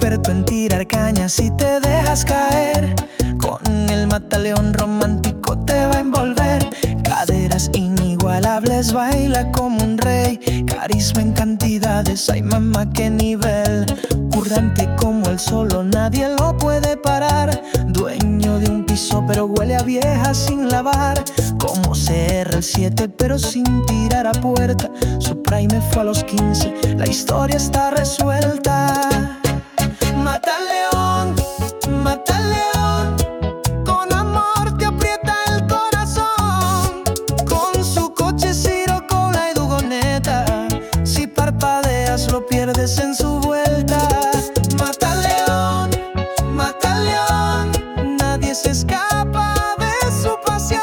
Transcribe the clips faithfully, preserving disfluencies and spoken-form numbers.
experto en tirar cañas si te dejas caer. Con el mataleón romántico te va a envolver. Caderas inigualables, baila como un rey. Carisma en cantidades, ay mamá qué nivel. Currante como el solo, nadie lo puede parar. Dueño de un piso pero huele a vieja sin lavar. Como C R siete pero sin tirar a puerta. Su prime fue a los quince, la historia está resuelta. Mata león, mata león, con amor te aprieta el corazón. Con su coche, Ciro, cola y dugoneta, si parpadeas lo pierdes en su vuelta. Mata león, mata león, nadie se escapa de su pasión.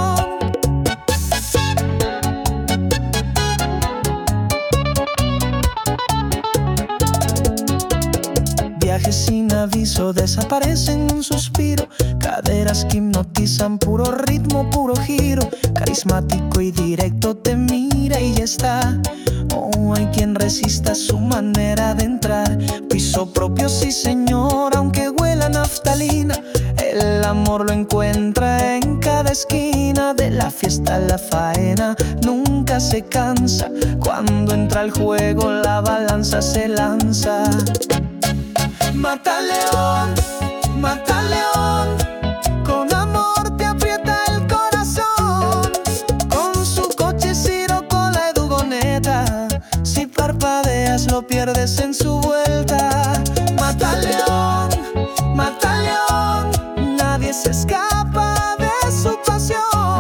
Viajes sin aviso, desaparecen en un suspiro. Caderas que hipnotizan, puro ritmo, puro giro. Carismático y directo, te mira y ya está. Oh, hay quien resista su manera de entrar. Piso propio, sí señor, aunque huela a naftalina. El amor lo encuentra en cada esquina. De la fiesta a la faena, nunca se cansa. Cuando entra al juego, la balanza se lanza. Mata león, mata león, con amor te aprieta el corazón. Con su coche, Ciro, cola y dugoneta, si parpadeas lo pierdes en su vuelta. Mata león, mata león, nadie se escapa de su pasión.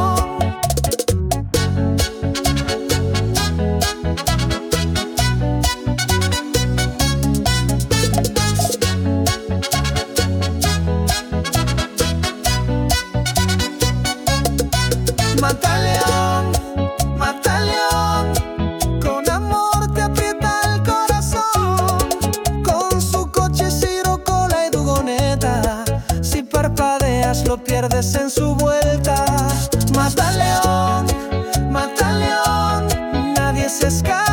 Mata león, mata león, con amor te aprieta el corazón. Con su coche, Ciro, cola y dugoneta, si parpadeas lo pierdes en su vuelta. Mata león, mata león, nadie se escapa.